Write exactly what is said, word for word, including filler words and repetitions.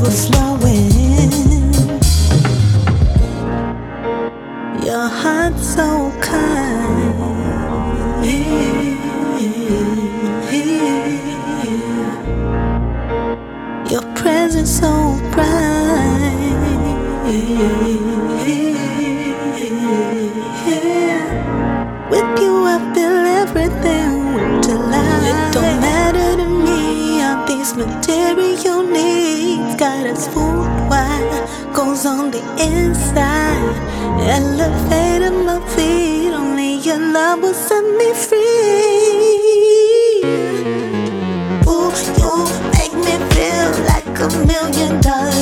overflowing. Your heart so kind. Your presence so bright. With you I feel everything with delight. It don't matter to me how these material needs got us food wide. Goes on the inside, elevated my feet. Only your love will set me free. Ooh, you make me feel like a million dollars.